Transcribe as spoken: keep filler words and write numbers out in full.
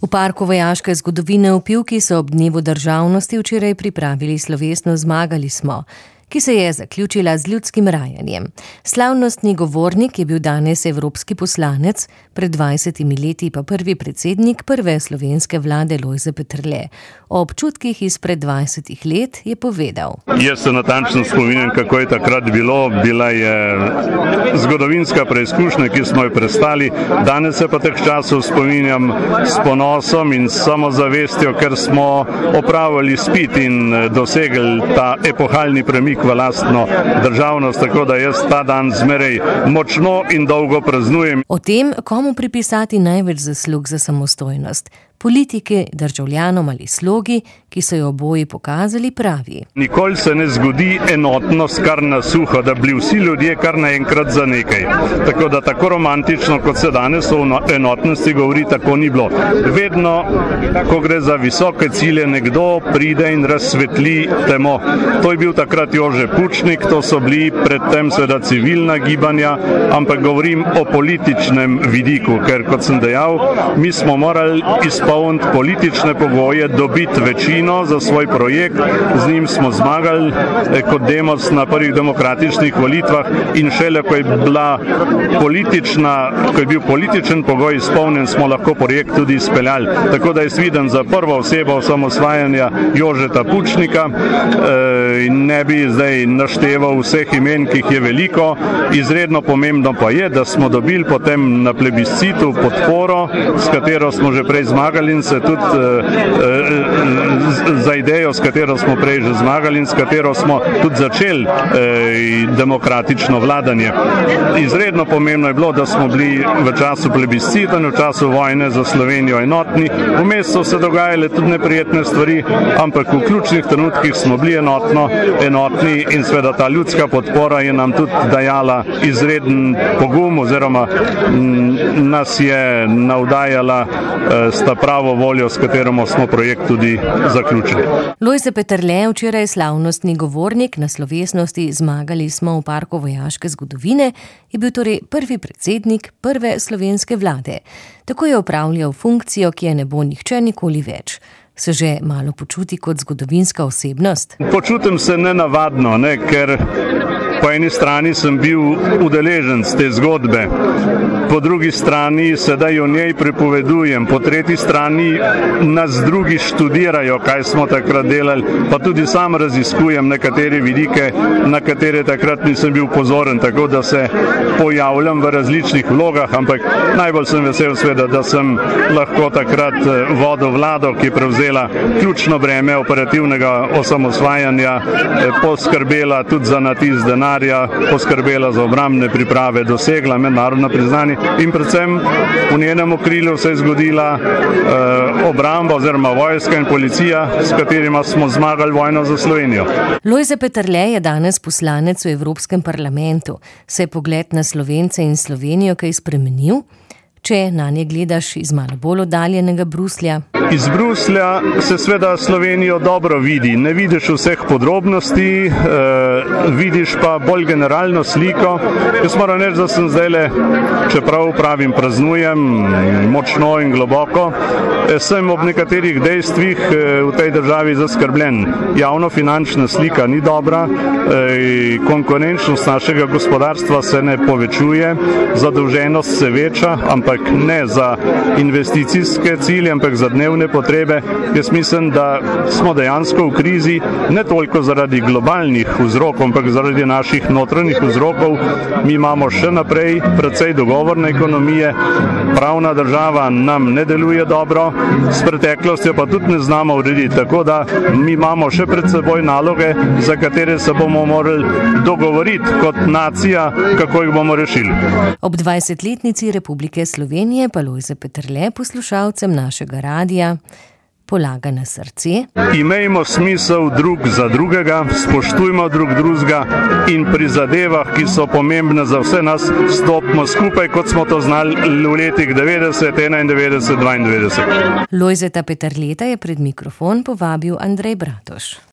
V Parku vojaške zgodovine v Pivki so ob dnevu državnosti včeraj pripravili slovesno Zmagali smo, ki se je zaključila z ljudskim rajanjem. Slavnostni govornik je bil danes evropski poslanec, pred dvajsetimi leti pa prvi predsednik prve slovenske vlade Lojze Peterle. O občutkih izpred dvajsetih let je povedal. Jaz se natančno spominjam, kako je takrat bilo. Bila je zgodovinska preizkušnja, ki smo jo prestali. Danes se pa teh časov spominjam s ponosom in samozavestjo, ker smo opravili spit in dosegli ta epohalni premik v lastno državnost, tako da jaz ta dan zmeraj močno in dolgo praznujem. O tem, komu pripisati največ zaslug za samostojnost, politike, državljanom ali slogi, ki so jo oboji pokazali, pravi. Nikoli se ne zgodi enotnost kar na suho, da bili vsi ljudje kar naenkrat za nekaj. Tako da tako romantično, kot se danes o enotnosti govori, tako ni bilo. Vedno, ko gre za visoke cilje, nekdo pride in razsvetli temo. To je bil takrat Jože Pučnik, to so bili predtem seveda civilna gibanja, ampak govorim o političnem vidiku, ker kot sem dejal, mi smo morali izpolniti politične pogoje, dobiti večino za svoj projekt, z njim smo zmagali kot demos na prvih demokratičnih volitvah in šele, ko je bila politična, ko je bil političen pogoj izpolnjen, smo lahko projekt tudi izpeljali. Tako da jaz vidim za prvo osebo osamosvajanja Jožeta Pučnika in ne bi zdaj našteval vseh imen, ki jih je veliko. Izredno pomembno pa je, da smo dobili potem na plebiscitu podporo, s katero smo že prej zmagali in se tudi uh, uh, za idejo, s katero smo prej že zmagali in s katero smo tudi začeli uh, demokratično vladanje. Izredno pomembno je bilo, da smo bili v času plebiscita in v času vojne za Slovenijo enotni. Vmes so se dogajale tudi neprijetne stvari, ampak v ključnih trenutkih smo bili enotno, enotni in seveda ta ljudska podpora je nam tudi dajala izreden pogum oziroma m, nas je navdajala uh, sta pravo voljo, s katerom smo projekt tudi zaključili. Lojze Peterle, včeraj slavnostni govornik na slovesnosti Zmagali smo v Parku vojaške zgodovine, je bil torej prvi predsednik prve slovenske vlade. Tako je opravljal funkcijo, ki je ne bo nihče nikoli več. Se že malo počuti kot zgodovinska osebnost? Počutim se nenavadno, ne, ker po eni strani sem bil udeleženec te zgodbe, po drugi strani sedaj o njej pripovedujem, po tretji strani nas drugi študirajo, kaj smo takrat delali, pa tudi sam raziskujem nekatere vidike, na katere takrat nisem bil pozoren, tako da se pojavljam v različnih vlogah, ampak najbolj sem vesel sveda, da sem lahko takrat vodil vlado, ki je prevzela ključno breme operativnega osamosvajanja, poskrbela tudi za natis denarja, poskrbela za obrambne priprave, dosegla mednarodno priznanje in predvsem v njenem okrilju se je zgodila eh, obramba oziroma vojska in policija, s katerima smo zmagali vojno za Slovenijo. Lojze Peterle je danes poslanec v Evropskem parlamentu. Se je pogled na Slovence in Slovenijo kaj spremenil? Če na nje gledaš iz malo bolj oddaljenega Bruslja? Iz Bruslja se sveda Slovenijo dobro vidi. Ne vidiš vseh podrobnosti, eh, vidiš pa bolj generalno sliko. Jaz moram reči, da sem zdajle, čeprav pravim praznujem, močno in globoko, eh, sem ob nekaterih dejstvih eh, v tej državi zaskrbljen. Javnofinančna slika ni dobra, eh, konkurenčnost našega gospodarstva se ne povečuje, zadolženost se veča, ampak ne za investicijske cilje, ampak za dnevne potrebe. Jaz mislim, da smo dejansko v krizi ne toliko zaradi globalnih vzrokov, ampak zaradi naših notranjih vzrokov. Mi imamo še naprej precej dogovorne ekonomije, pravna država nam ne deluje dobro, s preteklostjo pa tudi ne znamo urediti, tako da mi imamo še pred seboj naloge, za katere se bomo morali dogovoriti kot nacija, kako jih bomo rešili. Ob dvajsetletnici Republike Slovenije pa Lojze Peterle poslušalcem našega radia polaga na srce. Imejmo smisel drug za drugega, spoštujmo drug drugega in pri zadevah, ki so pomembne za vse nas, stopimo skupaj, kot smo to znali v letih devetdeset, enaindevetdeset, dvaindevetdeset. Lojzeta Peterleta je pred mikrofon povabil Andrej Bratoš.